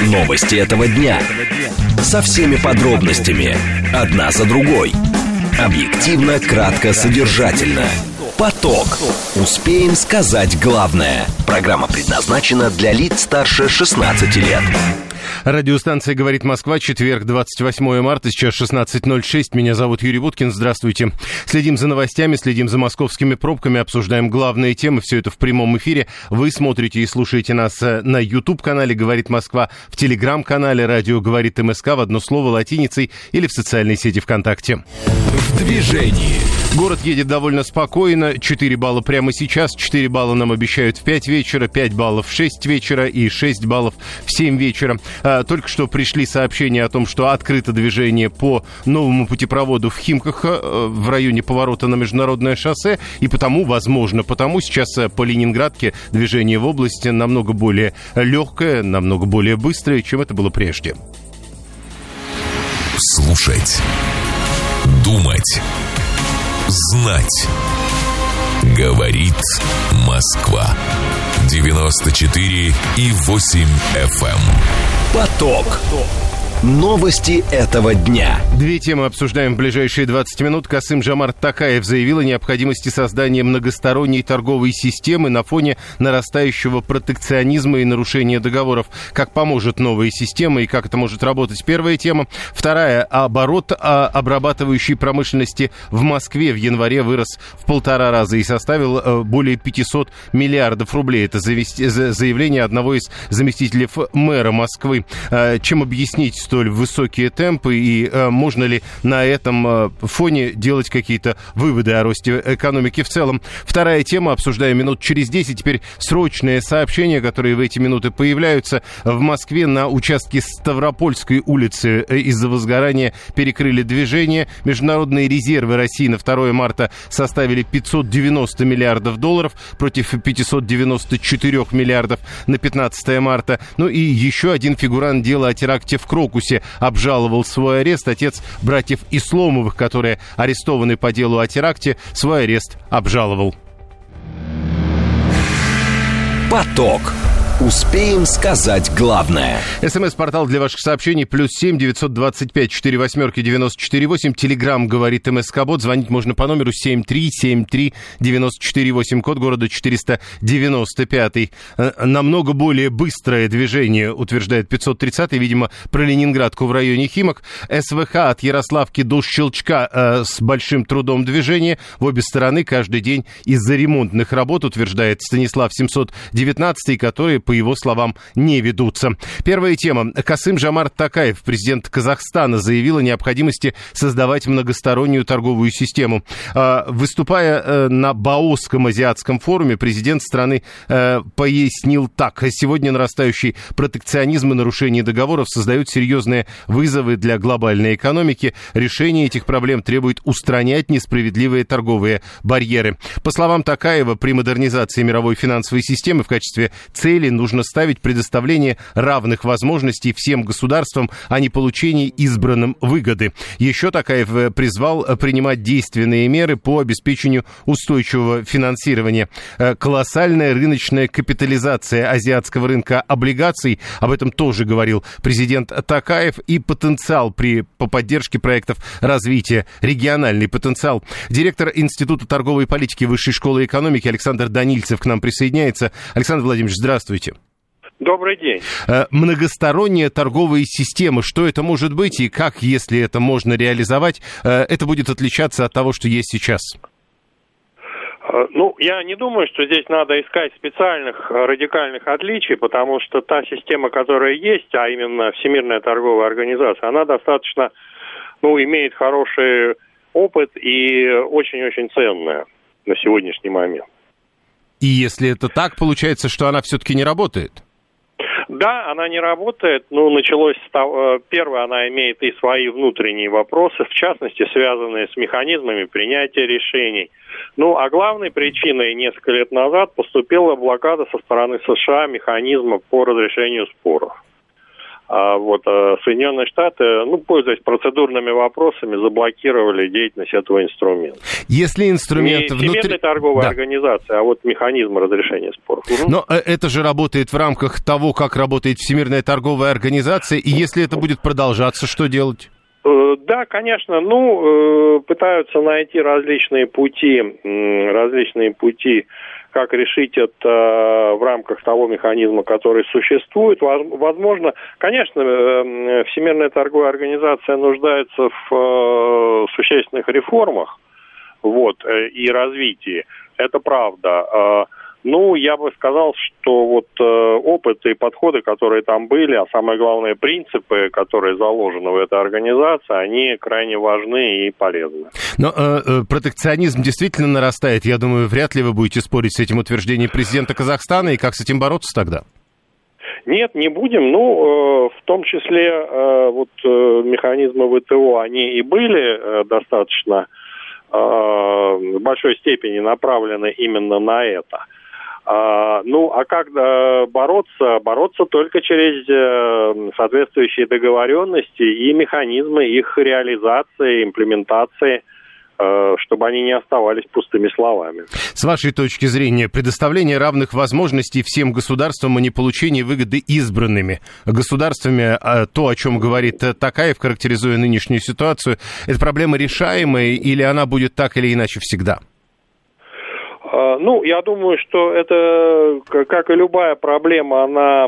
Новости этого дня. Со всеми подробностями. Одна за другой. Объективно, кратко, содержательно. Поток. Успеем сказать главное. Программа предназначена для лиц старше 16 лет. Радиостанция «Говорит Москва», четверг, 28 марта, сейчас 16:06. Меня зовут Юрий Буткин, здравствуйте. Следим за новостями, следим за московскими пробками, обсуждаем главные темы, все это в прямом эфире. Вы смотрите и слушаете нас на YouTube-канале «Говорит Москва», в Telegram-канале «Радио говорит МСК» в одно слово латиницей или в социальной сети ВКонтакте. В движении. Город едет довольно спокойно, 4 балла прямо сейчас, 4 балла нам обещают в 5 вечера, 5 баллов в 6 вечера и 6 баллов в 7 вечера. Только что пришли сообщения о том, что открыто движение по новому путепроводу в Химках в районе поворота на Международное шоссе, и потому сейчас по Ленинградке движение в области намного более легкое, намного более быстрое, чем это было прежде. Слушать, думать, знать. Говорит Москва. 94,8 FM. Поток. Новости этого дня. Две темы обсуждаем в ближайшие 20 минут. Касым-Жомарт Токаев заявил о необходимости создания многосторонней торговой системы на фоне нарастающего протекционизма и нарушения договоров. Как поможет новая система и как это может работать? Первая тема. Вторая. Оборот обрабатывающей промышленности в Москве в январе вырос в 1,5 раза и составил более 500 миллиардов рублей. Это заявление одного из заместителей мэра Москвы. Чем объяснить столь высокие темпы и можно ли на этом фоне делать какие-то выводы о росте экономики в целом? Вторая тема, обсуждаем минут через 10. Теперь срочные сообщения, которые в эти минуты появляются. В Москве на участке Ставропольской улицы из-за возгорания перекрыли движение. Международные резервы России на 2 марта составили 590 миллиардов долларов против 594 миллиардов на 15 марта. Ну и еще один фигурант дела о теракте в Крокусе обжаловал свой арест. Отец братьев Исломовых, которые арестованы по делу о теракте, свой арест обжаловал. Поток. Успеем сказать главное. СМС-портал для ваших сообщений +7 925 48 94 8. Телеграм говорит МСК-бот. Звонить можно по номеру 7373 94 8. Код города 495. Намного более быстрое движение, утверждает 530-й. Видимо, про Ленинградку в районе Химок. СВХ от Ярославки до Щелчка с большим трудом движения. В обе стороны каждый день из-за ремонтных работ, утверждает Станислав 719-й, которые, по его словам, не ведутся. Первая тема. Касым-Жомарт Токаев, президент Казахстана, заявил о необходимости создавать многостороннюю торговую систему. Выступая на Баосском азиатском форуме, президент страны пояснил так. Сегодня нарастающий протекционизм и нарушение договоров создают серьезные вызовы для глобальной экономики. Решение этих проблем требует устранять несправедливые торговые барьеры. По словам Токаева, при модернизации мировой финансовой системы в качестве цели нужно ставить предоставление равных возможностей всем государствам, а не получение избранным выгоды. Еще Токаев призвал принимать действенные меры по обеспечению устойчивого финансирования. Колоссальная рыночная капитализация азиатского рынка облигаций, об этом тоже говорил президент Токаев, и потенциал по поддержке проектов развития, региональный потенциал. Директор Института торговой политики Высшей школы экономики Александр Данильцев к нам присоединяется. Александр Владимирович, здравствуйте. Добрый день. Многосторонняя торговая система, что это может быть и как, если это можно реализовать, это будет отличаться от того, что есть сейчас? Я не думаю, что здесь надо искать специальных радикальных отличий, потому что та система, которая есть, а именно Всемирная торговая организация, она достаточно, имеет хороший опыт и очень-очень ценная на сегодняшний момент. И если это так, получается, что она все-таки не работает? Да, она не работает. Началось с того, первое, она имеет и свои внутренние вопросы, в частности, связанные с механизмами принятия решений. А главной причиной несколько лет назад поступила блокада со стороны США механизма по разрешению споров. А вот Соединенные Штаты, пользуясь процедурными вопросами, заблокировали деятельность этого инструмента. Если инструмент не Всемирной торговой организации, а вот механизм разрешения споров. Но это же работает в рамках того, как работает Всемирная торговая организация, и если это будет продолжаться, что делать? Да, конечно, пытаются найти различные пути, как решить это в рамках того механизма, который существует. Возможно, конечно, Всемирная торговая организация нуждается в существенных реформах, и развитии. Это правда. Я бы сказал, что опыт и подходы, которые там были, а самое главное, принципы, которые заложены в этой организации, они крайне важны и полезны. Но протекционизм действительно нарастает. Я думаю, вряд ли вы будете спорить с этим утверждением президента Казахстана. И как с этим бороться тогда? Нет, не будем. В том числе механизмы ВТО, они и были достаточно в большой степени направлены именно на это. А как бороться? Бороться только через соответствующие договоренности и механизмы их реализации, имплементации, чтобы они не оставались пустыми словами. С вашей точки зрения, предоставление равных возможностей всем государствам, а не получение выгоды избранными государствами, то, о чем говорит Токаев, характеризуя нынешнюю ситуацию, это проблема решаемая или она будет так или иначе всегда? Я думаю, что это, как и любая проблема, она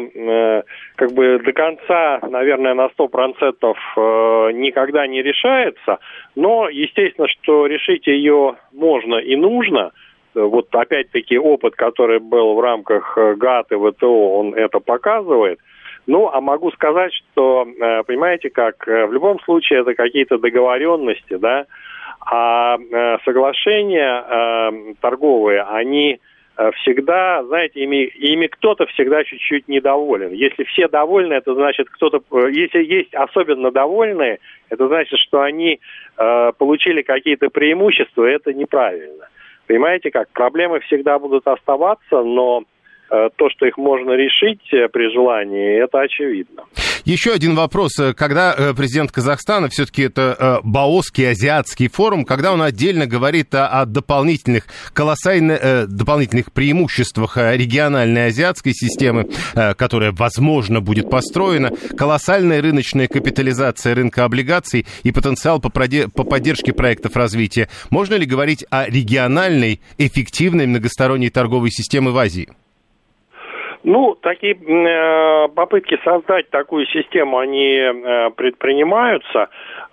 до конца, наверное, на 100% никогда не решается, но, естественно, что решить ее можно и нужно. Опять-таки, опыт, который был в рамках ГАТТ и ВТО, он это показывает. А могу сказать, что, понимаете как, в любом случае это какие-то договоренности, да, а соглашения торговые, они всегда, знаете, ими кто-то всегда чуть-чуть недоволен. Если все довольны, это значит если есть особенно довольные, это значит, что они получили какие-то преимущества, и это неправильно. Понимаете как, проблемы всегда будут оставаться, но то, что их можно решить при желании, это очевидно. Еще один вопрос. Когда президент Казахстана, все-таки это Баосский азиатский форум, когда он отдельно говорит о дополнительных преимуществах региональной азиатской системы, которая, возможно, будет построена, колоссальная рыночная капитализация рынка облигаций и потенциал по поддержке проектов развития, можно ли говорить о региональной, эффективной многосторонней торговой системе в Азии? Такие попытки создать такую систему, они предпринимаются.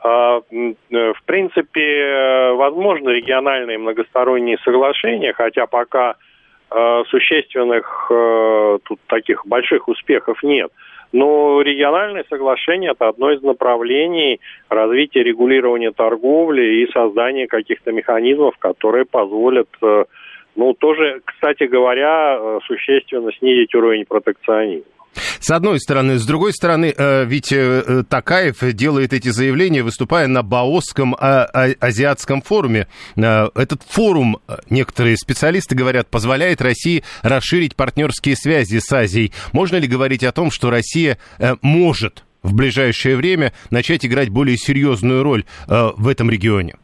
В принципе, возможны региональные многосторонние соглашения, хотя пока существенных тут таких больших успехов нет. Но региональные соглашения – это одно из направлений развития регулирования торговли и создания каких-то механизмов, которые позволят тоже, кстати говоря, существенно снизить уровень протекционизма. С одной стороны. С другой стороны, ведь Токаев делает эти заявления, выступая на Баосском азиатском форуме. Этот форум, некоторые специалисты говорят, позволяет России расширить партнерские связи с Азией. Можно ли говорить о том, что Россия может в ближайшее время начать играть более серьезную роль в этом регионе?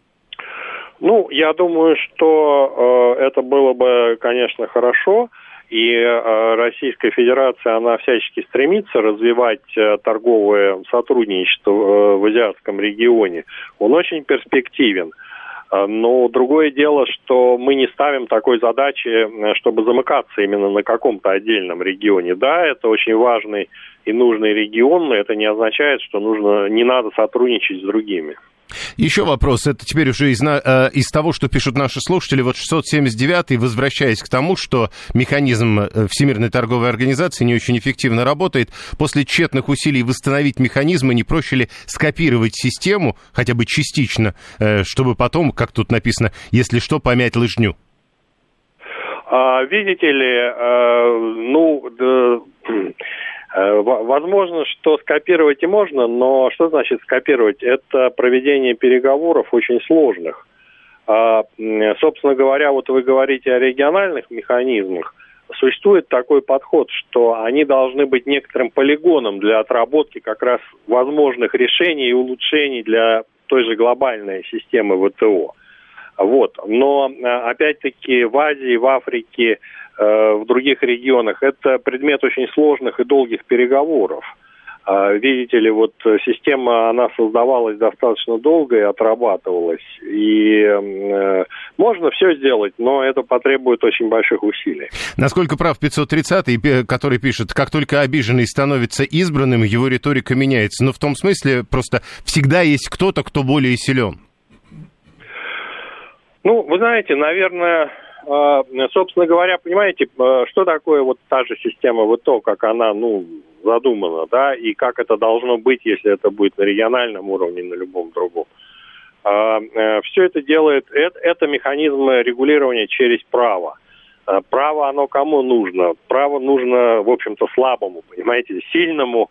Я думаю, что это было бы, конечно, хорошо, и Российская Федерация, она всячески стремится развивать торговое сотрудничество в азиатском регионе. Он очень перспективен. Но другое дело, что мы не ставим такой задачи, чтобы замыкаться именно на каком-то отдельном регионе. Да, это очень важный и нужный регион, но это не означает, что не надо сотрудничать с другими. Еще вопрос, это теперь уже из того, что пишут наши слушатели. 679-й, возвращаясь к тому, что механизм Всемирной торговой организации не очень эффективно работает, после тщетных усилий восстановить механизмы, не проще ли скопировать систему, хотя бы частично, чтобы потом, как тут написано, если что, помять лыжню? Видите ли, возможно, что скопировать и можно, но что значит скопировать? Это проведение переговоров очень сложных. Собственно говоря, вы говорите о региональных механизмах. существует такой подход, что они должны быть некоторым полигоном для отработки как раз возможных решений и улучшений для той же глобальной системы ВТО. Вот. Но, опять-таки, в Азии, в Африке, в других регионах это предмет очень сложных и долгих переговоров. Видите ли, вот система, она создавалась достаточно долго и отрабатывалась. И можно все сделать, но это потребует очень больших усилий. Насколько прав 530-й, который пишет, как только обиженный становится избранным, его риторика меняется. Но в том смысле, просто всегда есть кто-то, кто более силен. Ну, вы знаете, наверное, собственно говоря, понимаете, что такое вот та же система ВТО, как она, задумана, да, и как это должно быть, если это будет на региональном уровне, на любом другом. Все это делает, это механизмы регулирования через право. Право, оно кому нужно? Право нужно, в общем-то, слабому, понимаете, сильному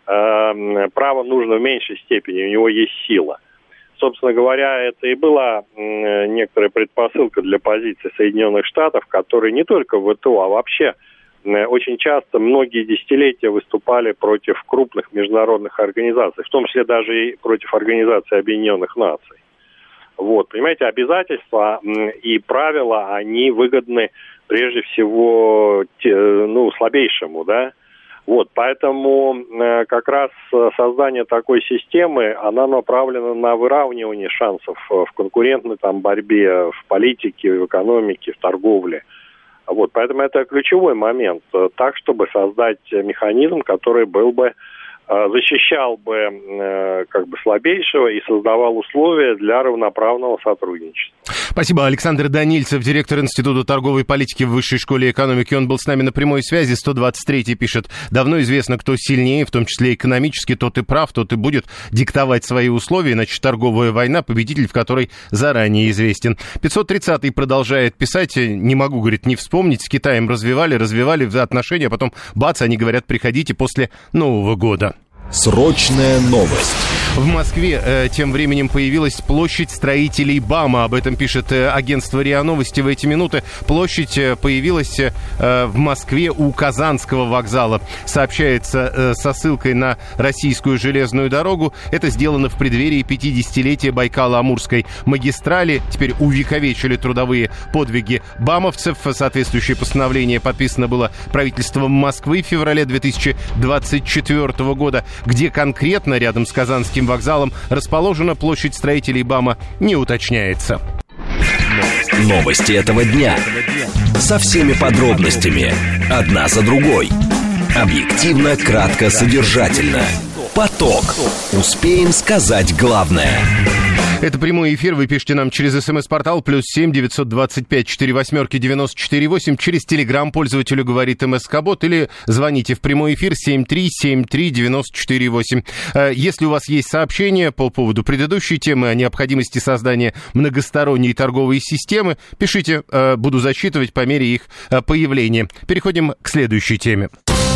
право нужно в меньшей степени, у него есть сила. Собственно говоря, это и была некоторая предпосылка для позиции Соединенных Штатов, которые не только в ВТО, а вообще очень часто, многие десятилетия выступали против крупных международных организаций, в том числе даже и против Организации Объединенных Наций. Вот, понимаете, обязательства и правила, они выгодны прежде всего слабейшему, да. Вот, поэтому как раз создание такой системы, она направлена на выравнивание шансов в конкурентной борьбе, в политике, в экономике, в торговле. Вот, поэтому это ключевой момент, так, чтобы создать механизм, который был бы, защищал бы слабейшего и создавал условия для равноправного сотрудничества. Спасибо. Александр Данильцев, директор Института торговой политики в Высшей школе экономики. Он был с нами на прямой связи. 123-й пишет: давно известно, кто сильнее, в том числе экономически, тот и прав, тот и будет диктовать свои условия, иначе торговая война, победитель в которой заранее известен. 530-й продолжает писать: не могу, говорит, не вспомнить, с Китаем развивали отношения, а потом бац, они говорят, приходите после Нового года. Срочная новость. В Москве тем временем появилась площадь строителей БАМа. Об этом пишет агентство РИА Новости в эти минуты. Площадь появилась в Москве у Казанского вокзала. Сообщается со ссылкой на российскую железную дорогу. Это сделано в преддверии 50-летия Байкало-Амурской магистрали. Теперь увековечили трудовые подвиги бамовцев. Соответствующее постановление подписано было правительством Москвы в феврале 2024 года. Где конкретно рядом с Казанским вокзалом расположена площадь строителей БАМа, не уточняется. Новости этого дня. Со всеми подробностями. Одна за другой. Объективно, кратко, содержательно. Поток. Успеем сказать главное. Это прямой эфир. Вы пишите нам через СМС-портал +7 925 48 94 8. Через Телеграм пользователю говорит МСК-бот. Или звоните в прямой эфир 7373 94 8. Если у вас есть сообщения по поводу предыдущей темы о необходимости создания многосторонней торговой системы, пишите. Буду зачитывать по мере их появления. Переходим к следующей теме.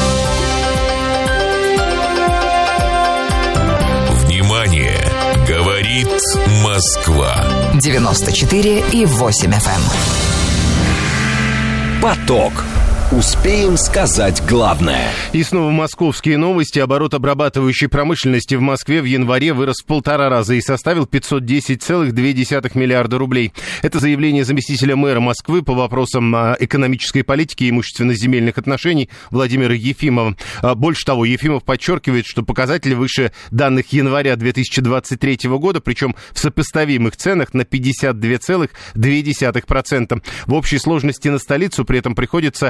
Внимание! Говорит Москва. 94,8 FM. Поток. Успеем сказать главное. И снова московские новости. Оборот обрабатывающей промышленности в Москве в январе вырос в 1,5 раза и составил 510,2 миллиарда рублей. Это заявление заместителя мэра Москвы по вопросам экономической политики и имущественно-земельных отношений Владимира Ефимова. Больше того, Ефимов подчеркивает, что показатели выше данных января 2023 года, причем в сопоставимых ценах на 52,2%. В общей сложности на столицу при этом приходится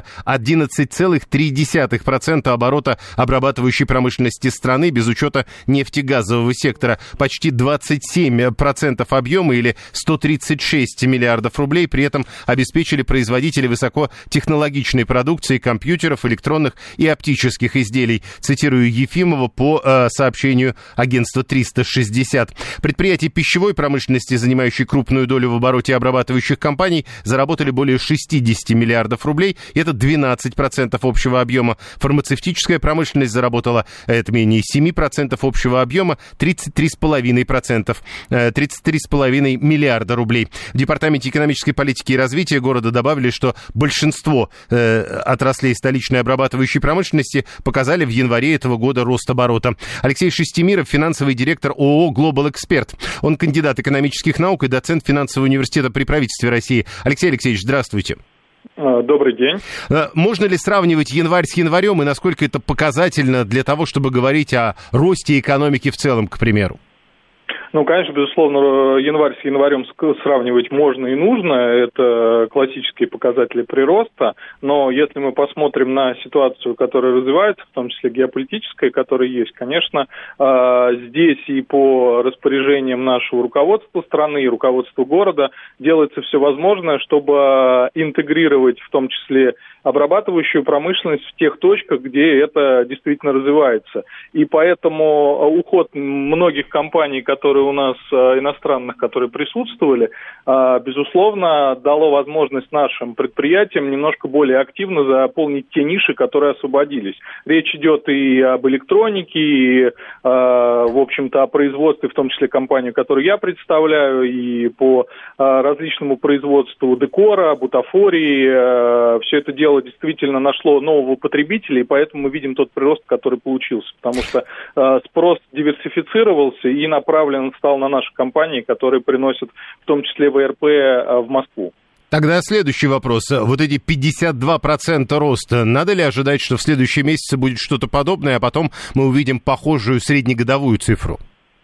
11,3% оборота обрабатывающей промышленности страны без учета нефтегазового сектора. Почти 27% объема или 136 миллиардов рублей при этом обеспечили производители высокотехнологичной продукции, компьютеров, электронных и оптических изделий. Цитирую Ефимова по сообщению агентства 360. Предприятия пищевой промышленности, занимающие крупную долю в обороте обрабатывающих компаний, заработали более 60 миллиардов рублей. Это 12 12% общего объема. Фармацевтическая промышленность заработала, это менее 7% общего объема, 33,5%, 33,5 миллиарда рублей. В Департаменте экономической политики и развития города добавили, что большинство отраслей столичной обрабатывающей промышленности показали в январе этого года рост оборота. Алексей Шестимиров, финансовый директор ООО «Глобал Эксперт». Он кандидат экономических наук и доцент финансового университета при правительстве России. Алексей Алексеевич, здравствуйте. Добрый день. Можно ли сравнивать январь с январем и насколько это показательно для того, чтобы говорить о росте экономики в целом, к примеру? Ну, конечно, безусловно, январь с январем сравнивать можно и нужно. Это классические показатели прироста. Но если мы посмотрим на ситуацию, которая развивается, в том числе геополитическая, которая есть, конечно, здесь и по распоряжениям нашего руководства страны и руководства города делается все возможное, чтобы интегрировать в том числе обрабатывающую промышленность в тех точках, где это действительно развивается. И поэтому уход многих компаний, которые у нас иностранных, которые присутствовали, безусловно, дало возможность нашим предприятиям немножко более активно заполнить те ниши, которые освободились. Речь идет и об электронике, и, в общем-то, о производстве, в том числе компанию, которую я представляю, и по различному производству декора, бутафории. Все это дело действительно нашло нового потребителя, и поэтому мы видим тот прирост, который получился, потому что спрос диверсифицировался и направлен стал на наши компании, которые приносят в том числе ВРП в Москву. Тогда следующий вопрос. Вот эти 52% роста, надо ли ожидать, что в следующие месяцы будет что-то подобное, а потом мы увидим похожую среднегодовую цифру?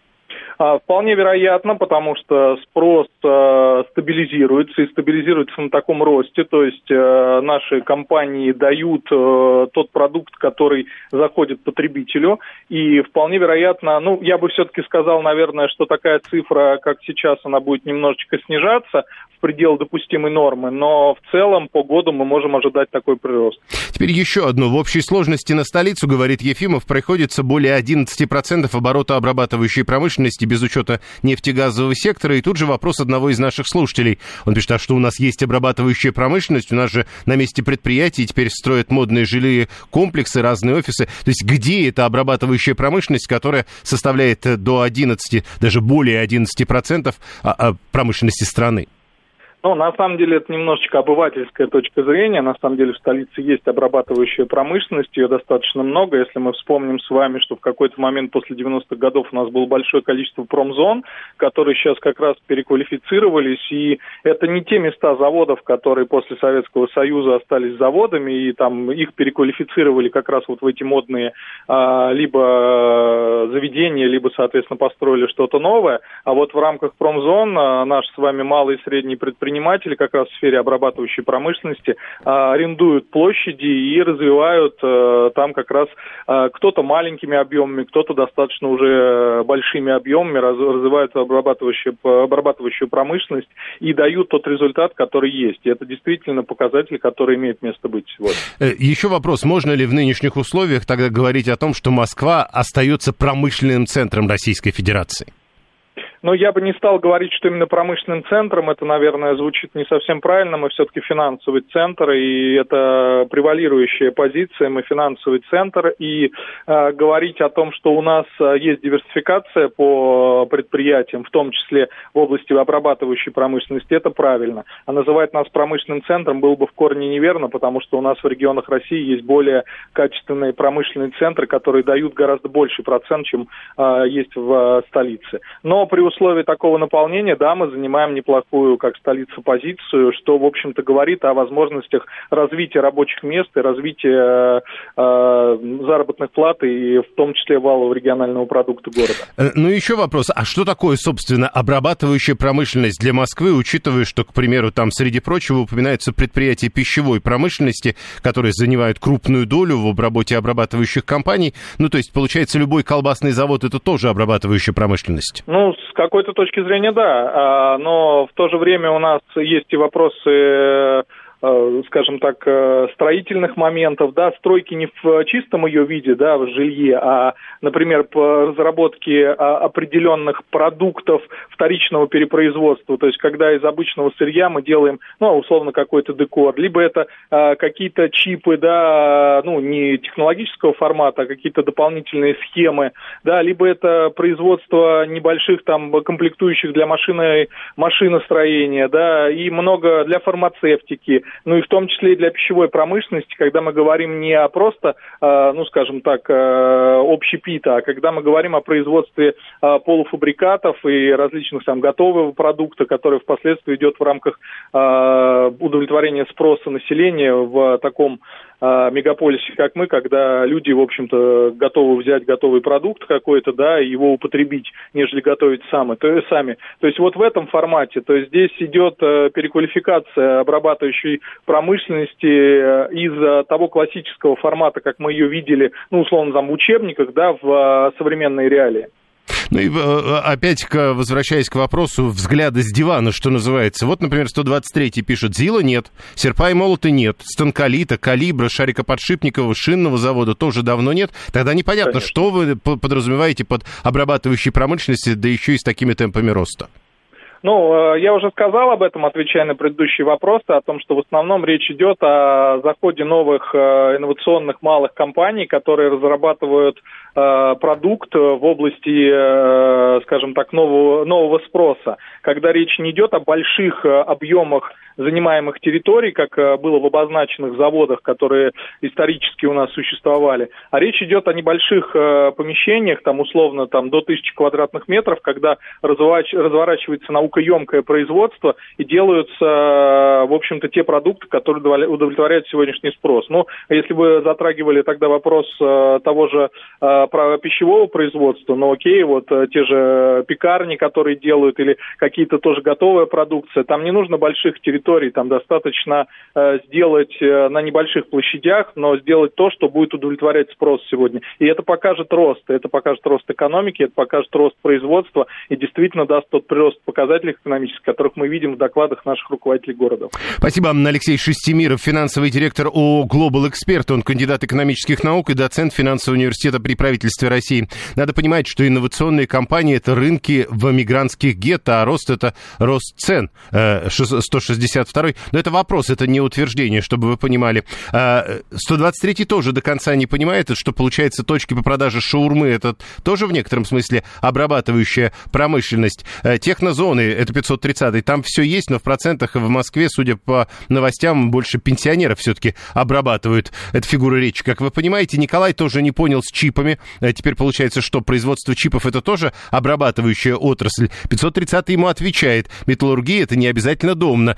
Вполне вероятно, потому что спрос стабилизируется и стабилизируется на таком росте, то есть наши компании дают тот продукт, который заходит потребителю, и вполне вероятно, я бы все-таки сказал, наверное, что такая цифра, как сейчас, она будет немножечко снижаться в пределы допустимой нормы, но в целом по году мы можем ожидать такой прирост. Теперь еще одно. В общей сложности на столицу, говорит Ефимов, приходится более 11% оборота обрабатывающей промышленности без учета нефтегазового сектора. И тут же вопрос одного из наших слушателей. Он пишет, а что у нас есть обрабатывающая промышленность? У нас же на месте предприятий теперь строят модные жилые комплексы, разные офисы. То есть где эта обрабатывающая промышленность, которая составляет до 11, даже более 11% промышленности страны? На самом деле, это немножечко обывательская точка зрения. На самом деле, в столице есть обрабатывающая промышленность, ее достаточно много. Если мы вспомним с вами, что в какой-то момент после 90-х годов у нас было большое количество промзон, которые сейчас как раз переквалифицировались, и это не те места заводов, которые после Советского Союза остались заводами, и там их переквалифицировали как раз вот в эти модные либо заведения, либо, соответственно, построили что-то новое. А вот в рамках промзон наши с вами малые и средние предприниматели как раз в сфере обрабатывающей промышленности арендуют площади и развивают там как раз кто-то маленькими объемами, кто-то достаточно уже большими объемами развивают обрабатывающую промышленность и дают тот результат, который есть. И это действительно показатель, который имеет место быть сегодня. Еще вопрос. Можно ли в нынешних условиях тогда говорить о том, что Москва остается промышленным центром Российской Федерации? Я бы не стал говорить, что именно промышленным центром, это, наверное, звучит не совсем правильно, мы все-таки финансовый центр, и это превалирующая позиция, мы финансовый центр, и говорить о том, что у нас есть диверсификация по предприятиям, в том числе в области обрабатывающей промышленности, это правильно. А называть нас промышленным центром было бы в корне неверно, потому что у нас в регионах России есть более качественные промышленные центры, которые дают гораздо больший процент, чем есть в столице. Но при условии такого наполнения, да, мы занимаем неплохую, как столица, позицию, что, в общем-то, говорит о возможностях развития рабочих мест и развития заработных плат, и в том числе валового регионального продукта города. Еще вопрос. А что такое, собственно, обрабатывающая промышленность для Москвы, учитывая, что, к примеру, там, среди прочего, упоминаются предприятия пищевой промышленности, которые занимают крупную долю в обработке обрабатывающих компаний? То есть, получается, любой колбасный завод — это тоже обрабатывающая промышленность? С какой-то точки зрения, да. Но в то же время у нас есть и вопросы скажем так, строительных моментов, да, стройки не в чистом ее виде, да, в жилье, а, например, по разработке определенных продуктов вторичного перепроизводства, то есть когда из обычного сырья мы делаем, ну, условно, какой-то декор, либо это какие-то чипы, да, ну, не технологического формата, а какие-то дополнительные схемы, да, либо это производство небольших там комплектующих для машиностроения, да, и много для фармацевтики, ну и в том числе и для пищевой промышленности, когда мы говорим не о просто, ну, скажем так, общепита, а когда мы говорим о производстве полуфабрикатов и различных там готового продукта, который впоследствии идет в рамках удовлетворения спроса населения в таком мегаполисе, как мы, когда люди, в общем-то, готовы взять готовый продукт какой-то, да, и его употребить, нежели готовить сами. То есть вот в этом формате, то есть здесь идет переквалификация обрабатывающей промышленности из того классического формата, как мы ее видели, ну, условно, там, в учебниках, да, в современной реалии. Ну и опять, возвращаясь к вопросу взгляда с дивана, что называется. Вот, например, 123-й пишет: ЗИЛа нет, серпа и молота нет, станколита, калибра, шарикоподшипникового, шинного завода тоже давно нет. Тогда непонятно, конечно, что вы подразумеваете под обрабатывающей промышленностью, да еще и с такими темпами роста. Ну, я уже сказал об этом, отвечая на предыдущие вопросы, о том, что в основном речь идет о заходе новых инновационных малых компаний, которые разрабатывают продукт в области, скажем так, нового спроса. Когда речь не идет о больших объемах занимаемых территорий, как было в обозначенных заводах, которые исторически у нас существовали, а речь идет о небольших помещениях, там условно там, до 1000 квадратных метров, когда разворачивается наукоемкое производство и делаются, в общем-то, те продукты, которые удовлетворяют сегодняшний спрос. Ну, если вы затрагивали тогда вопрос того же про пищевого производства, ну окей, вот те же пекарни, которые делают, или какие-то тоже готовая продукция, там не нужно больших территорий, там достаточно сделать на небольших площадях, но сделать то, что будет удовлетворять спрос сегодня. И это покажет рост экономики, это покажет рост производства и действительно даст тот прирост показателей экономических, которых мы видим в докладах наших руководителей городов. Спасибо. Алексей Шестимиров, финансовый директор ООО «Глобал Эксперт», он кандидат экономических наук и доцент финансового университета при правительстве России. Надо понимать, что инновационные компании – это рынки в мигрантских гетто, а рост – это рост цен. 162-й. Но это вопрос, это не утверждение, чтобы вы понимали. 123-й тоже до конца не понимает, что, получается, точки по продаже шаурмы – это тоже в некотором смысле обрабатывающая промышленность. Технозоны – это 530-й. Там все есть, но в процентах в Москве, судя по новостям, больше пенсионеров все-таки обрабатывают. Это фигура речи. Как вы понимаете, Николай тоже не понял с чипами. Теперь получается, что производство чипов – это тоже обрабатывающая отрасль. 530-й ему отвечает: металлургия – это не обязательно домно.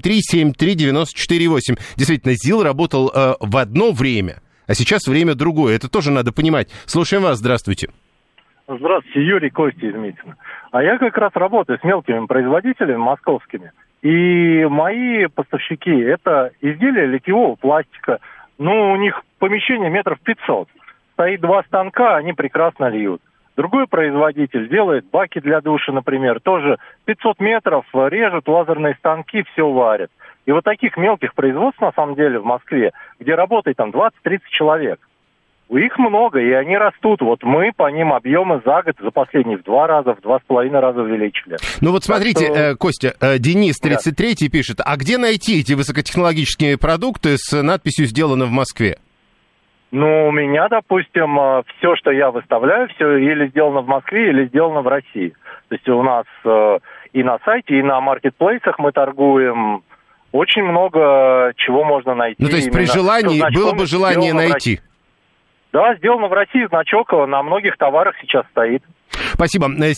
7373948. Действительно, ЗИЛ работал в одно время, а сейчас время другое. Это тоже надо понимать. Слушаем вас. Здравствуйте. Здравствуйте, Юрий, Костя из Митина. А я как раз работаю с мелкими производителями московскими. И мои поставщики – это изделия литьевого пластика. Ну, у них помещение метров 500. Стоит 2 станка, они прекрасно льют. Другой производитель делает баки для душа, например. Тоже 500 метров, режут лазерные станки, все варят. И вот таких мелких производств, на самом деле, в Москве, где работает там 20-30 человек. Их много, и они растут. Вот мы по ним объемы за год, за последние в 2 раза, в 2,5 раза увеличили. Ну вот смотрите, Костя, Денис, 33-й, пишет: а где найти эти высокотехнологические продукты с надписью «Сделано в Москве»? Ну, у меня, допустим, все, что я выставляю, все или сделано в Москве, или сделано в России. То есть у нас и на сайте, и на маркетплейсах мы торгуем. Очень много чего можно найти. Ну, то есть при желании, было бы желание найти. Да, сделано в России, значок на многих товарах сейчас стоит. Спасибо. 7373948,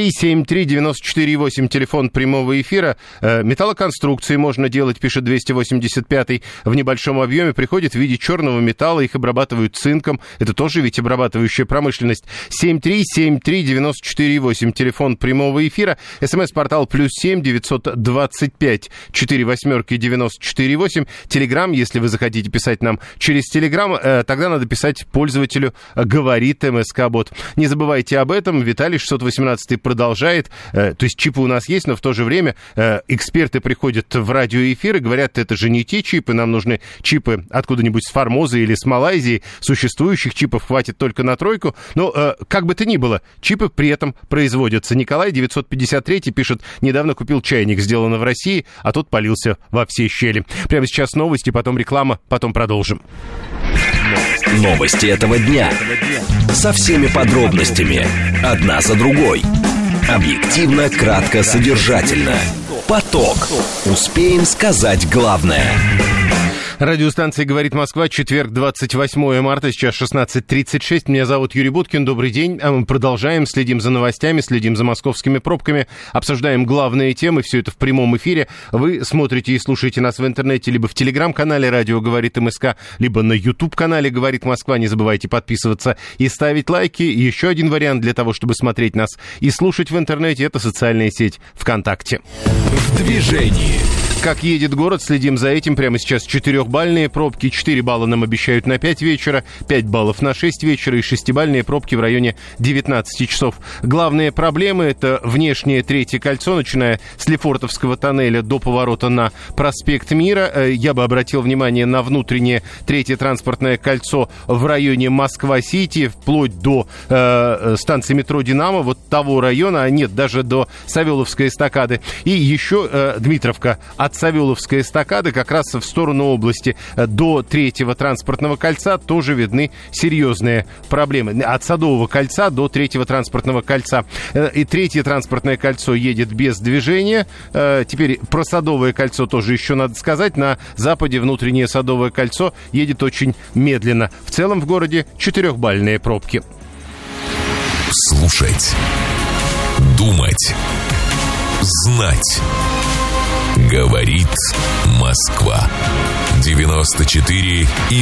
телефон прямого эфира. Металлоконструкции можно делать, пишет 285-й. В небольшом объеме приходит в виде черного металла, их обрабатывают цинком. Это тоже ведь обрабатывающая промышленность. 7373948, телефон прямого эфира. СМС-портал +7 925 48-94-8. Телеграм, если вы захотите писать нам через Телеграм, тогда надо писать пользователю «Говорит МСК-бот». Не забывайте об этом. Виталий, 618 продолжает. То есть чипы у нас есть, но в то же время эксперты приходят в радиоэфир и говорят, это же не те чипы, нам нужны чипы откуда-нибудь с Формозы или с Малайзии. Существующих чипов хватит только на тройку. Но как бы то ни было, чипы при этом производятся. Николай 953 пишет, недавно купил чайник, сделано в России, а тот полился во все щели. Прямо сейчас новости, потом реклама, потом продолжим. Новости этого дня. Со всеми подробностями. Одна за другой. Объективно, кратко, содержательно. Поток. Успеем сказать главное. Радиостанция «Говорит Москва», четверг, 28 марта, сейчас 16:36. Меня зовут Юрий Буткин, добрый день. Мы продолжаем, следим за новостями, следим за московскими пробками, обсуждаем главные темы, все это в прямом эфире. Вы смотрите и слушаете нас в интернете либо в телеграм-канале «Радио говорит МСК», либо на YouTube-канале «Говорит Москва». Не забывайте подписываться и ставить лайки. И еще один вариант для того, чтобы смотреть нас и слушать в интернете, это социальная сеть ВКонтакте. В движении. Как едет город, следим за этим. Прямо сейчас 4-бальные пробки. 4 балла нам обещают на 5 вечера, 5 баллов на 6 вечера и 6-бальные пробки в районе 19 часов. Главные проблемы — это внешнее третье кольцо, начиная с Лефортовского тоннеля до поворота на проспект Мира. Я бы обратил внимание на внутреннее третье транспортное кольцо в районе Москва-Сити, вплоть до станции метро «Динамо», вот того района, а нет, даже до Савеловской эстакады. И еще Дмитровка от Савеловской эстакады как раз в сторону области до третьего транспортного кольца тоже видны серьезные проблемы. От Садового кольца до третьего транспортного кольца. И третье транспортное кольцо едет без движения. Теперь про Садовое кольцо тоже еще надо сказать. На западе внутреннее Садовое кольцо едет очень медленно. В целом в городе 4-бальные пробки. Слушать. Думать. Знать. Говорит Москва. 94,8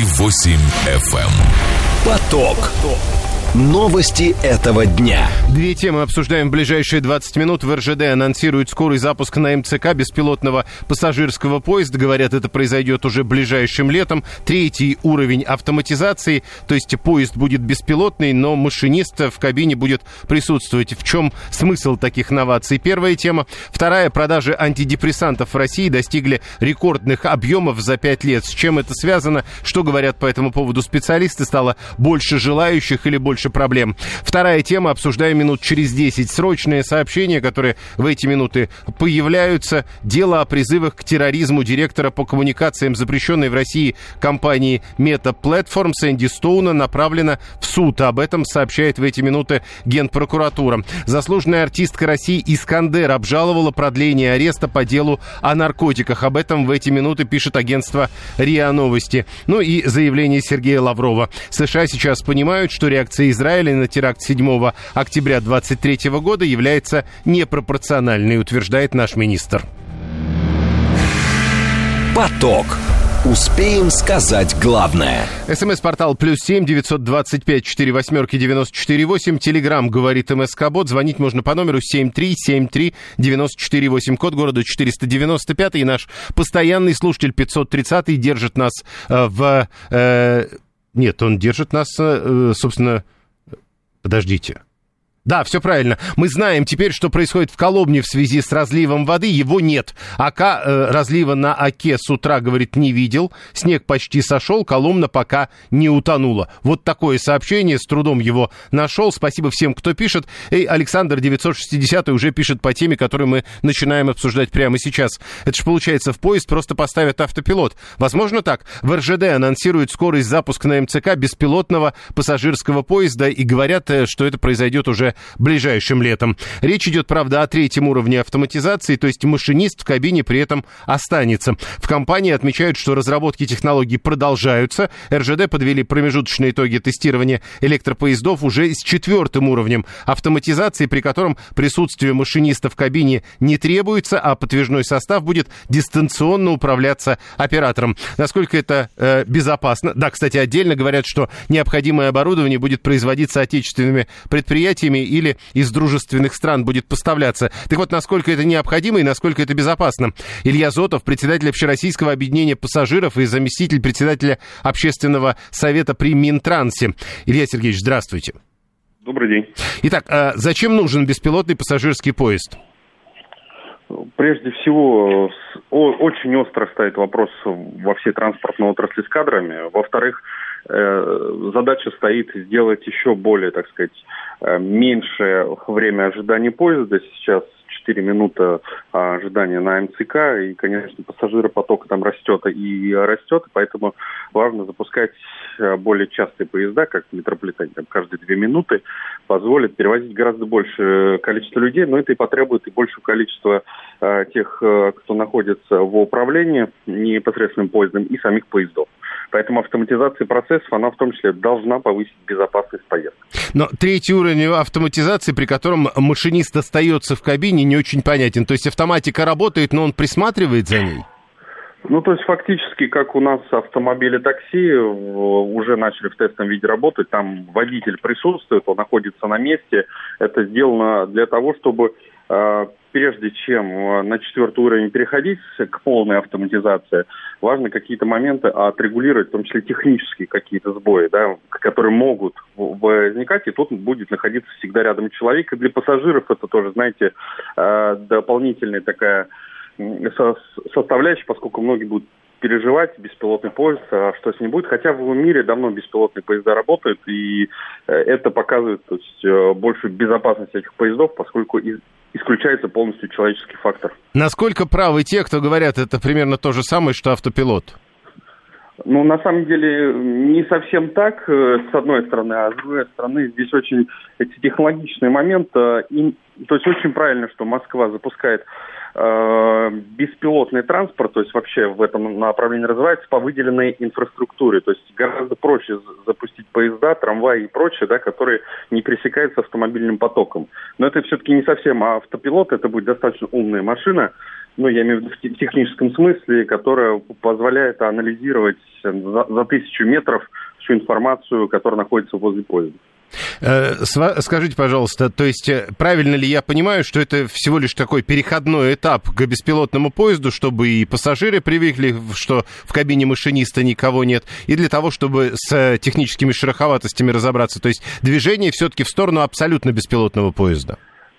FM. Поток. Новости этого дня. Две темы обсуждаем в ближайшие 20 минут. В РЖД анонсируют скорый запуск на МЦК беспилотного пассажирского поезда. Говорят, это произойдет уже ближайшим летом. 3-й уровень автоматизации, то есть поезд будет беспилотный, но машинист в кабине будет присутствовать. В чем смысл таких новаций? Первая тема. Вторая. Продажи антидепрессантов в России достигли рекордных объемов за 5 лет. С чем это связано? Что говорят по этому поводу специалисты? Стало больше желающих или больше проблем? Вторая тема, обсуждаем минут через 10. Срочные сообщения, которые в эти минуты появляются. Дело о призывах к терроризму директора по коммуникациям запрещенной в России компании Meta Platforms Сэнди Стоуна направлено в суд. Об этом сообщает в эти минуты Генпрокуратура. Заслуженная артистка России Искандер обжаловала продление ареста по делу о наркотиках. Об этом в эти минуты пишет агентство РИА Новости. Ну и заявление Сергея Лаврова. США сейчас понимают, что реакция Израиля на теракт 7 октября 2023 года является непропорциональной, утверждает наш министр. Поток. Успеем сказать главное. СМС-портал +7 925 48 94 8. Телеграм говорит МСК-бот. Звонить можно по номеру 7373 94 8. Код города 495. И наш постоянный слушатель 530 держит нас в... Нет, он держит нас, собственно... Подождите. Да, все правильно. Мы знаем теперь, что происходит в Коломне в связи с разливом воды. Его нет. Разлива на Оке с утра, говорит, не видел. Снег почти сошел. Коломна пока не утонула. Вот такое сообщение. С трудом его нашел. Спасибо всем, кто пишет. И Александр 960 уже пишет по теме, которую мы начинаем обсуждать прямо сейчас. Это же получается, в поезд просто поставят автопилот. Возможно так? В РЖД анонсируют скорость запуска на МЦК беспилотного пассажирского поезда и говорят, что это произойдет уже ближайшим летом. Речь идет, правда, о 3-м уровне автоматизации, то есть машинист в кабине при этом останется. В компании отмечают, что разработки технологий продолжаются. РЖД подвели промежуточные итоги тестирования электропоездов уже с 4-м уровнем автоматизации, при котором присутствие машиниста в кабине не требуется, а подвижной состав будет дистанционно управляться оператором. Насколько это безопасно? Да, кстати, отдельно говорят, что необходимое оборудование будет производиться отечественными предприятиями или из дружественных стран будет поставляться. Так вот, насколько это необходимо и насколько это безопасно? Илья Зотов, председатель Общероссийского объединения пассажиров и заместитель председателя Общественного совета при Минтрансе. Илья Сергеевич, здравствуйте. Добрый день. Итак, зачем нужен беспилотный пассажирский поезд? Прежде всего, очень остро стоит вопрос во всей транспортной отрасли с кадрами. Во-вторых, задача стоит сделать еще более, так сказать, меньшее время ожидания поезда. Сейчас 4 минуты ожидания на МЦК, и, конечно, пассажиропоток там растет, и поэтому важно запускать более частые поезда, как в метрополитене, там, каждые 2 минуты, позволит перевозить гораздо большее количество людей, но это и потребует и большего количества тех, кто находится в управлении непосредственным поездом, и самих поездов. Поэтому автоматизация процессов, она в том числе должна повысить безопасность поездки. Но третий уровень автоматизации, при котором машинист остается в кабине, не очень понятен. То есть автоматика работает, но он присматривает за ней? Ну, то есть фактически, как у нас автомобили такси уже начали в тестовом виде работать, там водитель присутствует, он находится на месте. Это сделано для того, чтобы прежде чем на 4-й уровень переходить к полной автоматизации, важно какие-то моменты отрегулировать, в том числе технические какие-то сбои, да, которые могут возникать, и тут будет находиться всегда рядом человек. И для пассажиров это тоже, знаете, дополнительная такая составляющая, поскольку многие будут переживать, беспилотный поезд, что с ним будет. Хотя в мире давно беспилотные поезда работают, и это показывает, то есть, большую безопасность этих поездов, поскольку исключается полностью человеческий фактор. Насколько правы те, кто говорят, это примерно то же самое, что автопилот? Ну, на самом деле, не совсем так, с одной стороны, а с другой стороны, здесь очень эти технологичные моменты. То есть очень правильно, что Москва запускает беспилотный транспорт, то есть вообще в этом направлении развивается по выделенной инфраструктуре. То есть гораздо проще запустить поезда, трамваи и прочее, да, которые не пересекаются автомобильным потоком. Но это все-таки не совсем автопилот, это будет достаточно умная машина, ну, я имею в виду в техническом смысле, которая позволяет анализировать за 1000 метров всю информацию, которая находится возле поезда. Скажите, пожалуйста, то есть правильно ли я понимаю, что это всего лишь такой переходной этап к беспилотному поезду, чтобы и пассажиры привыкли, что в кабине машиниста никого нет, и для того, чтобы с техническими шероховатостями разобраться, то есть движение все-таки в сторону абсолютно беспилотного поезда?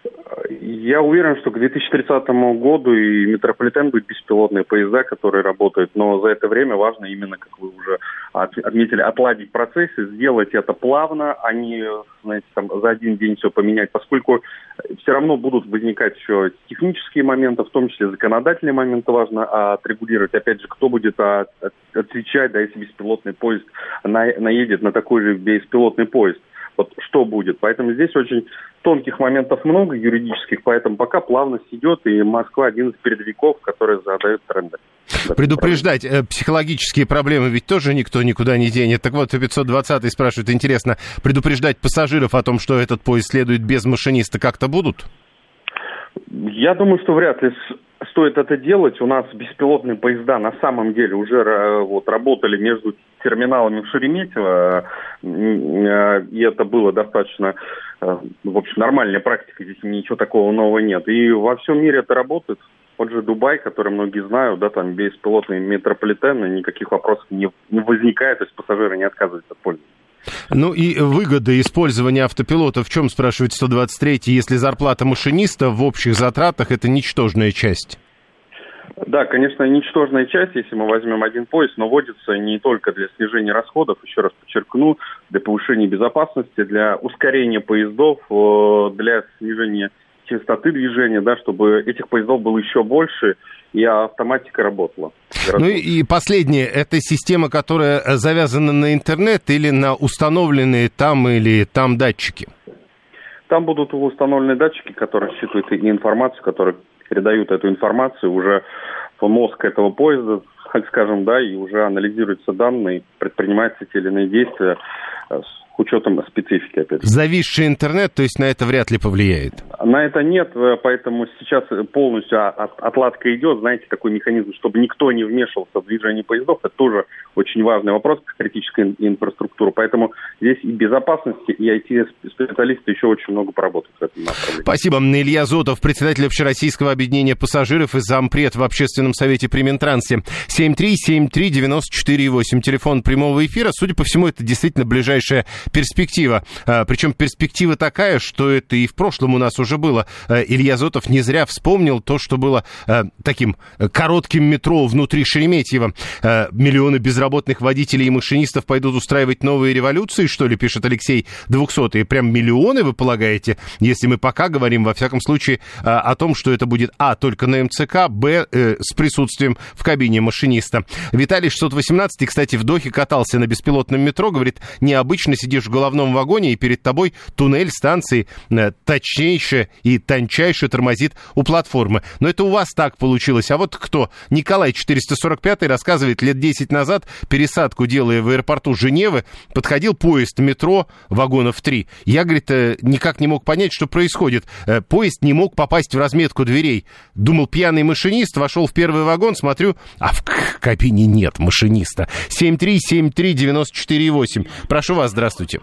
Я уверен, что к 2030 году и метрополитен будет беспилотные поезда, которые работают, но за это время важно именно, как вы уже отметили, отладить процессы, сделать это плавно, а не, знаете, там, за один день все поменять, поскольку все равно будут возникать еще технические моменты, в том числе законодательные моменты важно отрегулировать. Опять же, кто будет отвечать, да, если беспилотный поезд наедет на такой же беспилотный поезд. Вот что будет. Поэтому здесь очень тонких моментов много юридических, поэтому пока плавность идет, и Москва один из передовиков, который задает тренды. Предупреждать психологические проблемы ведь тоже никто никуда не денет. Так вот, 520-й спрашивает, интересно, предупреждать пассажиров о том, что этот поезд следует без машиниста, как-то будут? Я думаю, что вряд ли стоит это делать. У нас беспилотные поезда на самом деле уже работали между терминалами в Шереметьево, и это было достаточно, в общем, нормальная практика, здесь ничего такого нового нет. И во всем мире это работает. Вот же Дубай, который многие знают, да, там беспилотный метрополитен, никаких вопросов не возникает, то есть пассажиры не отказываются от пользования. Ну и выгода использования автопилота в чем, спрашивает 123-й, если зарплата машиниста в общих затратах это ничтожная часть? Да, конечно, ничтожная часть, если мы возьмем один поезд, но вводится не только для снижения расходов, еще раз подчеркну, для повышения безопасности, для ускорения поездов, для снижения частоты движения, да, чтобы этих поездов было еще больше, и автоматика работала. Ну и последнее, это система, которая завязана на интернет или на установленные там или там датчики? Там будут установлены датчики, которые считывают информацию, которые передают эту информацию уже в мозг этого поезда, так скажем, да, и уже анализируются данные, предпринимаются те или иные действия с учетом специфики, опять же. Зависший интернет, то есть на это вряд ли повлияет? На это нет, поэтому сейчас полностью отладка идет, знаете, такой механизм, чтобы никто не вмешивался в движение поездов, это тоже очень важный вопрос, критическая инфраструктура, поэтому здесь и безопасности, и IT-специалисты еще очень много поработают в этом направлении. Спасибо. Илья Зотов, председатель Общероссийского объединения пассажиров и зампред в Общественном совете при Минтрансе. 7373948, телефон прямого эфира. Судя по всему, это действительно ближайшее перспектива. Причем перспектива такая, что это и в прошлом у нас уже было. Илья Зотов не зря вспомнил то, что было таким коротким метро внутри Шереметьево. Миллионы безработных водителей и машинистов пойдут устраивать новые революции, что ли, пишет Алексей 200. Прям миллионы, вы полагаете, если мы пока говорим, во всяком случае, о том, что это будет, только на МЦК, с присутствием в кабине машиниста. Виталий 618, кстати, в Дохе катался на беспилотном метро, говорит, необычно сидишь в головном вагоне, и перед тобой туннель станции точнейше и тончайше тормозит у платформы. Но это у вас так получилось. А вот кто? Николай 445 рассказывает, лет 10 назад, пересадку делая в аэропорту Женевы, подходил поезд метро вагонов 3. Я, говорит, никак не мог понять, что происходит. Поезд не мог попасть в разметку дверей. Думал, пьяный машинист, вошел в первый вагон, смотрю, а в кабине нет машиниста. 7373948. Прошу вас, здравствуйте.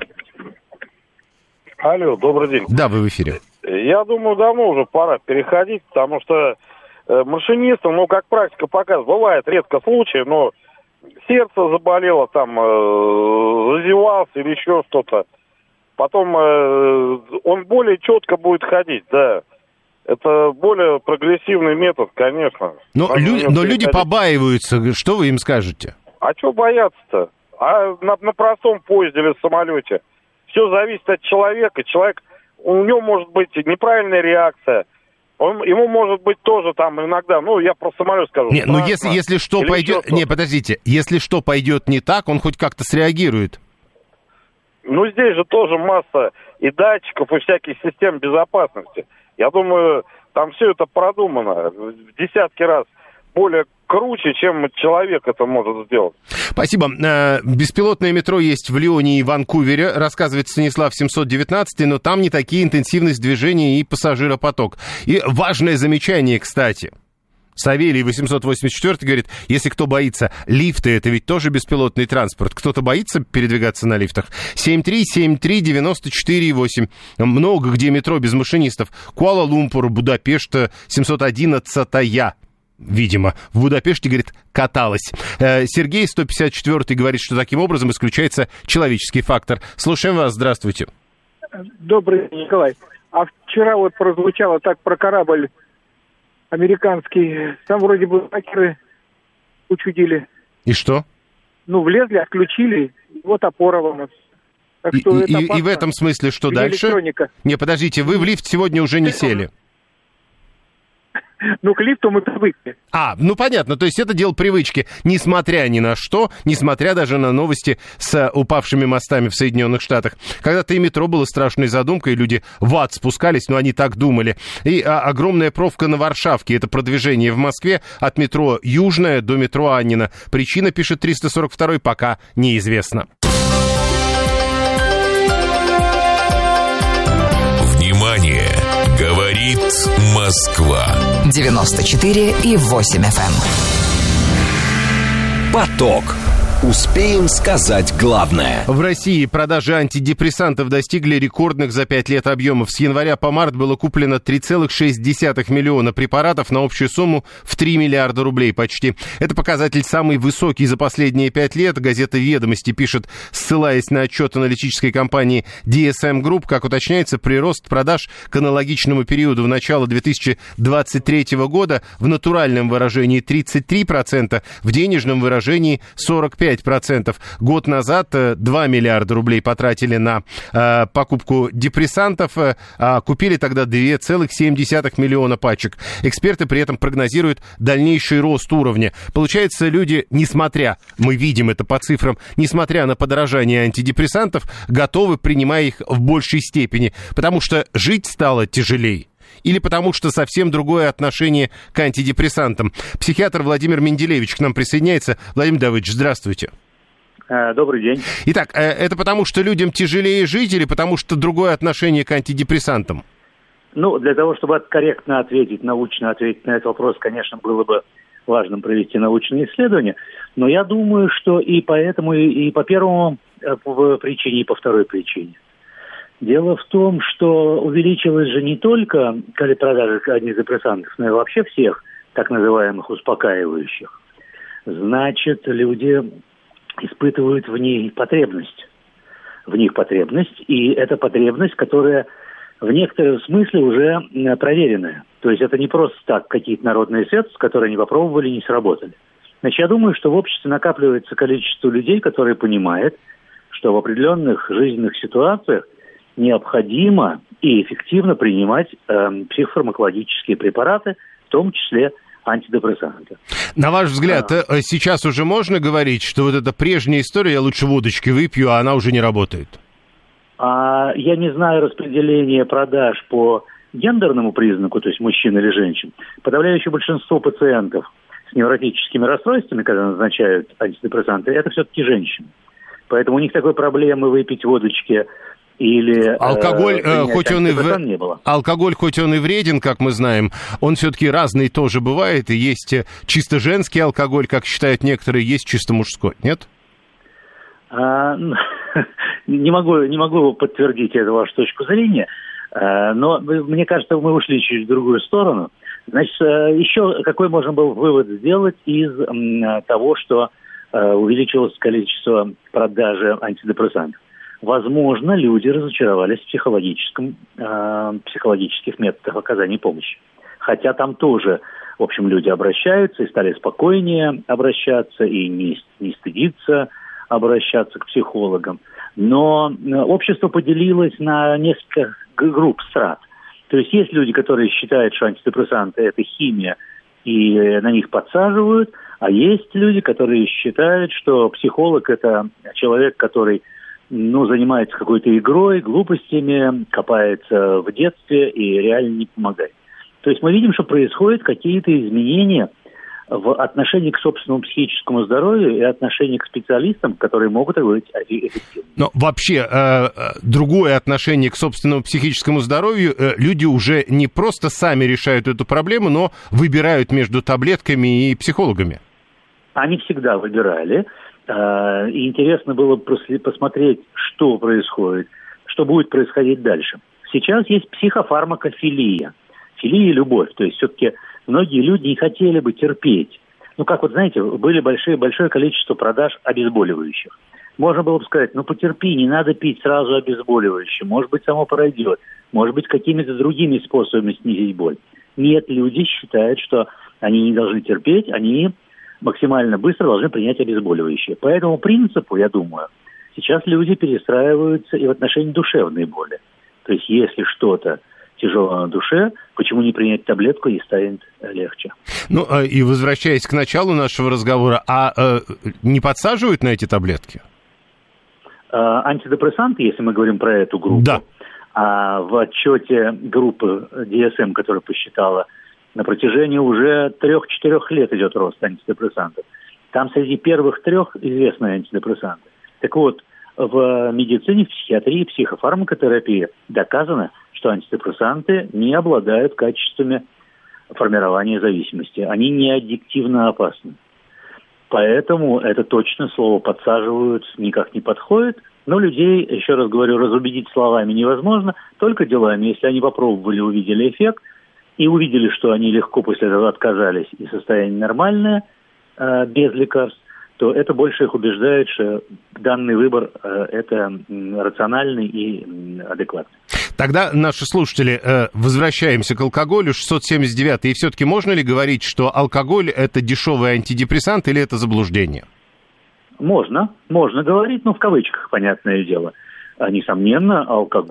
Алло, добрый день. Да, вы в эфире. Я думаю, давно уже пора переходить, потому что машинистам, как практика показывает, бывает редко случаи, но сердце заболело, зазевался или еще что-то. Потом он более четко будет ходить, да. Это более прогрессивный метод, конечно. Но люди побаиваются, что вы им скажете? А что бояться-то? А на простом поезде или самолете? Все зависит от человека. У него может быть неправильная реакция. Ему может быть тоже иногда, я про самолет скажу. Если что пойдет... подождите. Если что пойдет не так, он хоть как-то среагирует. Здесь же тоже масса и датчиков, и всяких систем безопасности. Я думаю, там все это продумано в десятки раз более круче, чем человек это может сделать. Спасибо. Беспилотное метро есть в Лионе и Ванкувере, рассказывает Станислав 719, но там не такие интенсивность движения и пассажиропоток. И важное замечание, кстати. Савелий 884 говорит, если кто боится лифта, это ведь тоже беспилотный транспорт. Кто-то боится передвигаться на лифтах? 7373948. Много где метро без машинистов. Куала-Лумпур, Будапешт, 711-я. Видимо, в Будапеште, говорит, каталась. Сергей 154 говорит, что таким образом исключается человеческий фактор. Слушаем вас, здравствуйте. Добрый день, Николай. А вчера прозвучало так про корабль американский. Там вроде бы хакеры учудили. И что? Влезли, отключили, опора вам. Так что и в этом смысле что дальше? Электроника. Не, подождите, вы в лифт сегодня уже не сели. К лифту мы привыкли. Понятно, то есть это дело привычки, несмотря ни на что, несмотря даже на новости с упавшими мостами в Соединенных Штатах. Когда-то и метро было страшной задумкой, люди в ад спускались, но они так думали. И огромная пробка на Варшавке, это продвижение в Москве от метро Южное до метро Аннина. Причина, пишет 342, пока неизвестна. Внимание! Говорит Москва. 94,8 FM. Поток. Успеем сказать главное. В России продажи антидепрессантов достигли рекордных за 5 лет объемов. С января по март было куплено 3,6 миллиона препаратов на общую сумму в 3 миллиарда рублей почти. Это показатель самый высокий за последние 5 лет. Газета «Ведомости» пишет, ссылаясь на отчет аналитической компании DSM Group, как уточняется, прирост продаж к аналогичному периоду в начало 2023 года в натуральном выражении 33%, в денежном выражении 45%. Год назад 2 миллиарда рублей потратили на покупку депрессантов, а купили тогда 2,7 миллиона пачек. Эксперты при этом прогнозируют дальнейший рост уровня. Получается, люди, мы видим это по цифрам, несмотря на подорожание антидепрессантов, готовы, принимая их в большей степени, потому что жить стало тяжелее. Или потому что совсем другое отношение к антидепрессантам. Психиатр Владимир Менделевич к нам присоединяется. Владимир Давыдович, здравствуйте. Добрый день. Итак, это потому что людям тяжелее жить или потому что другое отношение к антидепрессантам? Для того, чтобы корректно научно ответить на этот вопрос, конечно, было бы важным провести научные исследования. Но я думаю, что и по этому, и по первому причине, и по второй причине. Дело в том, что увеличилась же не только продажа антидепрессантов, но и вообще всех так называемых успокаивающих. Значит, люди испытывают в ней потребность. в них потребность, и это потребность, которая в некотором смысле уже проверенная. То есть это не просто так какие-то народные средства, которые они попробовали и не сработали. Значит, я думаю, что в обществе накапливается количество людей, которые понимают, что в определенных жизненных ситуациях необходимо и эффективно принимать психофармакологические препараты, в том числе антидепрессанты. На ваш взгляд, сейчас уже можно говорить, что вот эта прежняя история, я лучше водочки выпью, а она уже не работает? Я не знаю распределения продаж по гендерному признаку, то есть мужчин или женщин. Подавляющее большинство пациентов с невротическими расстройствами, когда назначают антидепрессанты, это все-таки женщины. Поэтому у них такой проблемы выпить водочки или... Алкоголь, алкоголь, хоть он и вреден, как мы знаем, он все-таки разный тоже бывает. И есть чисто женский алкоголь, как считают некоторые, есть чисто мужской, нет? Не могу подтвердить эту вашу точку зрения, но мне кажется, мы ушли чуть в другую сторону. Значит, еще какой можно был вывод сделать из того, что увеличилось количество продажи антидепрессантов? Возможно, люди разочаровались в психологических методах оказания помощи. Хотя там тоже, в общем, люди обращаются и стали спокойнее обращаться и не стыдиться обращаться к психологам. Но общество поделилось на несколько групп, страт. То есть есть люди, которые считают, что антидепрессанты – это химия, и на них подсаживают, а есть люди, которые считают, что психолог – это человек, который занимается какой-то игрой, глупостями, копается в детстве и реально не помогает. То есть мы видим, что происходят какие-то изменения в отношении к собственному психическому здоровью и отношении к специалистам, которые могут быть эффективны. Но вообще другое отношение к собственному психическому здоровью, люди уже не просто сами решают эту проблему, но выбирают между таблетками и психологами. Они всегда выбирали. И интересно было посмотреть, что происходит, что будет происходить дальше. Сейчас есть психофармакофилия. Филия – любовь. То есть все-таки многие люди не хотели бы терпеть. Как знаете, были большое количество продаж обезболивающих. Можно было бы сказать, потерпи, не надо пить сразу обезболивающее. Может быть, само пройдет. Может быть, какими-то другими способами снизить боль. Нет, люди считают, что они не должны терпеть, они максимально быстро должны принять обезболивающее. По этому принципу, я думаю, сейчас люди перестраиваются и в отношении душевной боли. То есть, если что-то тяжело на душе, почему не принять таблетку и станет легче. И возвращаясь к началу нашего разговора, не подсаживают на эти таблетки? Антидепрессанты, если мы говорим про эту группу, да. В отчете группы DSM, которая посчитала, на протяжении уже 3-4 лет идет рост антидепрессантов. Там среди первых 3 известные антидепрессанты. Так вот, в медицине, в психиатрии, психофармакотерапии доказано, что антидепрессанты не обладают качествами формирования зависимости. Они не аддиктивно опасны. Поэтому это точно слово «подсаживают» никак не подходит. Но людей, еще раз говорю, разубедить словами невозможно, только делами. Если они попробовали, увидели эффект, и увидели, что они легко после этого отказались, и состояние нормальное, без лекарств, то это больше их убеждает, что данный выбор это рациональный и адекватный. Тогда наши слушатели, возвращаемся к алкоголю, 679-й. И все-таки можно ли говорить, что алкоголь – это дешевый антидепрессант или это заблуждение? Можно говорить, в кавычках, понятное дело. Несомненно,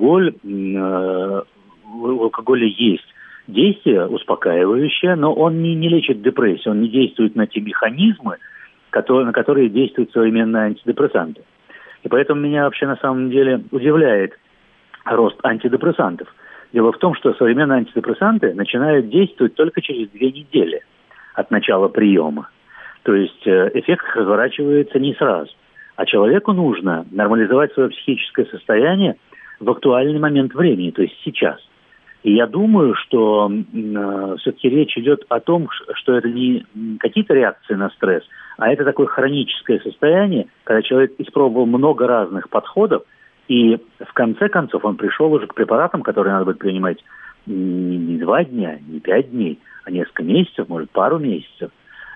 у алкоголя есть действие успокаивающее, но он не лечит депрессию, он не действует на те механизмы, на которые действуют современные антидепрессанты. И поэтому меня вообще на самом деле удивляет рост антидепрессантов. Дело в том, что современные антидепрессанты начинают действовать только через 2 недели от начала приема. То есть эффект разворачивается не сразу. А человеку нужно нормализовать свое психическое состояние в актуальный момент времени, то есть сейчас. И я думаю, что все-таки речь идет о том, что это не какие-то реакции на стресс, а это такое хроническое состояние, когда человек испробовал много разных подходов, и в конце концов он пришел уже к препаратам, которые надо будет принимать не 2 дня, не 5 дней, а несколько месяцев, может, пару месяцев.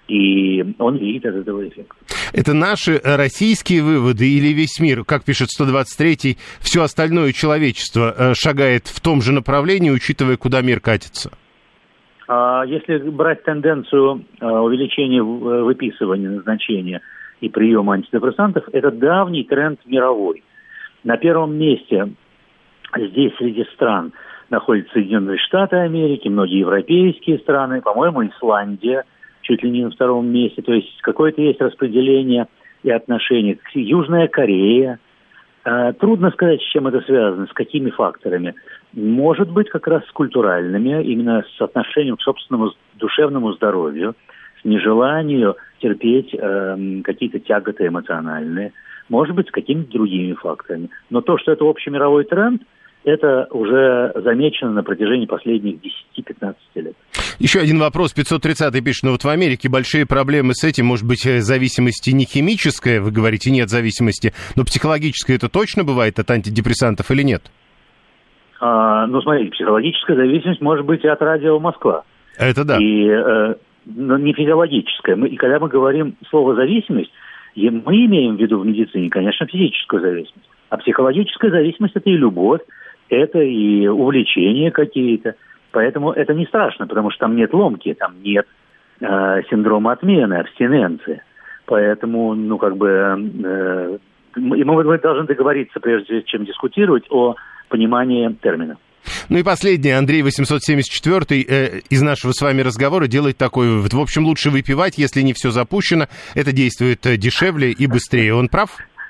и он видит от этого эффект. Это наши российские выводы или весь мир, как пишет 123-й, все остальное человечество шагает в том же направлении, учитывая, куда мир катится? Если брать тенденцию увеличения выписывания, назначения и приема антидепрессантов, это давний тренд мировой. На первом месте здесь среди стран находятся Соединенные Штаты Америки, многие европейские страны, по-моему, Исландия чуть ли не на втором месте. То есть какое-то есть распределение и отношение. Южная Корея. Трудно сказать, с чем это связано, с какими факторами. Может быть, как раз с культуральными, именно с отношением к собственному душевному здоровью, с нежеланию терпеть какие-то тяготы эмоциональные. Может быть, с какими-то другими факторами. Но то, что это общемировой тренд, это уже замечено на протяжении последних 10-15 лет. Еще один вопрос. 530-й пишет, вот в Америке большие проблемы с этим. Может быть, зависимость не химическая, вы говорите, нет зависимости, но психологическая это точно бывает от антидепрессантов или нет? Смотрите, психологическая зависимость может быть и от радио Москва. Это да. И не физиологическая. И когда мы говорим слово «зависимость», мы имеем в виду в медицине, конечно, физическую зависимость. А психологическая зависимость – это и любовь, это и увлечения какие-то. Поэтому это не страшно, потому что там нет ломки, там нет синдрома отмены, абстиненции. Поэтому, мы должны договориться, прежде чем дискутировать, о понимании термина. Ну и последний, Андрей 874 из нашего с вами разговора делает такой вывод. В общем, лучше выпивать, если не все запущено. Это действует дешевле и быстрее. Он прав?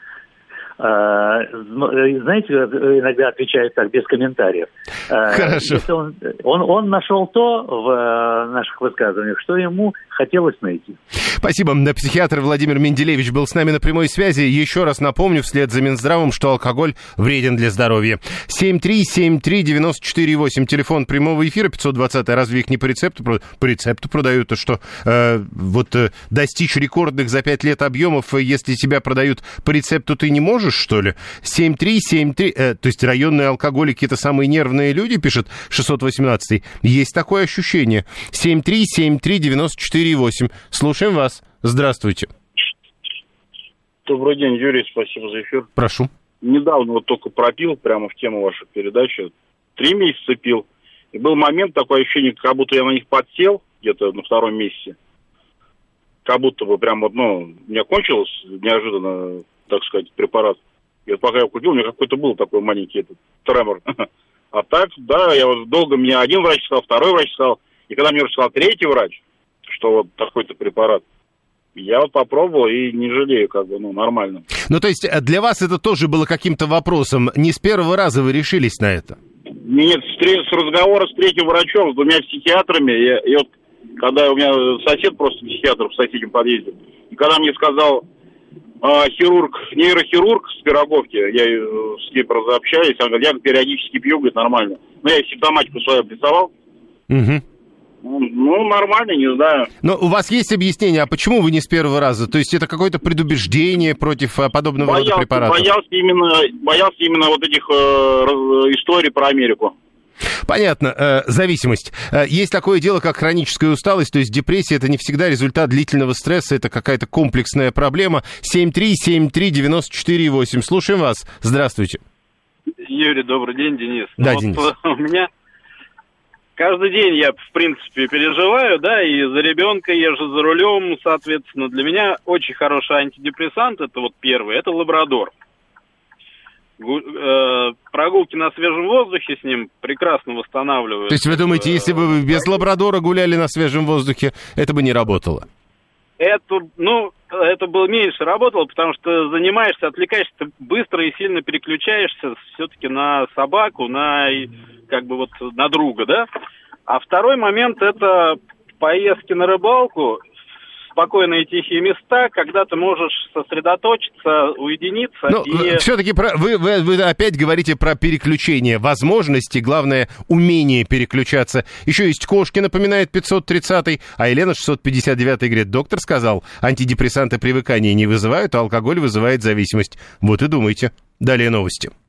Знаете, иногда отвечают так, без комментариев. Хорошо. Он нашел то в наших высказываниях, что ему хотелось найти. Спасибо. Психиатр Владимир Менделевич был с нами на прямой связи. Еще раз напомню, вслед за Минздравом, что алкоголь вреден для здоровья. 7373948, телефон прямого эфира, 520. Разве их не по рецепту? По рецепту продают, а что? Достичь рекордных за 5 лет объемов, если тебя продают по рецепту, ты не можешь, что ли? 7373, то есть районные алкоголики — это самые нервные люди, пишет 618. Есть такое ощущение. 7373948. Слушаем вас. Здравствуйте. Добрый день, Юрий, спасибо за эфир. Прошу. Недавно только пропил, прямо в тему вашей передачи. 3 месяца пил. И был момент, такое ощущение, как будто я на них подсел, где-то на 2-м месяце. Как будто бы прям у меня кончилось неожиданно, так сказать, препарат. И вот пока я купил, у меня какой-то был такой маленький тремор. А так, да, долго мне один врач сказал, второй врач сказал. И когда мне уже сказал 3-й врач, что вот такой-то препарат, я попробовал и не жалею, нормально. Ну, то есть для вас это тоже было каким-то вопросом? Не с первого раза вы решились на это? Нет, с разговора с 3-м врачом, с 2 психиатрами. И вот когда у меня сосед просто психиатр в соседнем подъезде, и когда мне сказал нейрохирург с Пироговки, я с ней просто общаюсь, он говорит, я периодически пью, говорит, нормально. Я симптоматику свою обрисовал. Угу. Нормально, не знаю. Но у вас есть объяснение, а почему вы не с первого раза? То есть это какое-то предубеждение против подобного рода препаратов? Боялся именно вот этих историй про Америку. Понятно. Зависимость. Есть такое дело, как хроническая усталость, то есть депрессия — это не всегда результат длительного стресса, это какая-то комплексная проблема. 7373948. Слушаем вас. Здравствуйте. Юрий, добрый день, Денис. Да, Денис. У меня каждый день я, в принципе, переживаю, да, и за ребенка езжу за рулем, соответственно, для меня очень хороший антидепрессант, это вот первый, это лабрадор. Прогулки на свежем воздухе с ним прекрасно восстанавливают. То есть вы думаете, если бы вы без лабрадора гуляли на свежем воздухе, это бы не работало? Это бы меньше работало, потому что занимаешься, отвлекаешься, ты быстро и сильно переключаешься все-таки на собаку, на друга, да? А второй момент — это поездки на рыбалку, спокойные тихие места, когда ты можешь сосредоточиться, уединиться. Все-таки вы опять говорите про переключение, возможности, главное, умение переключаться. Еще есть кошки, напоминает 530-й, а Елена 659-й говорит, доктор сказал, антидепрессанты привыкания не вызывают, а алкоголь вызывает зависимость. Вот и думайте. Далее новости.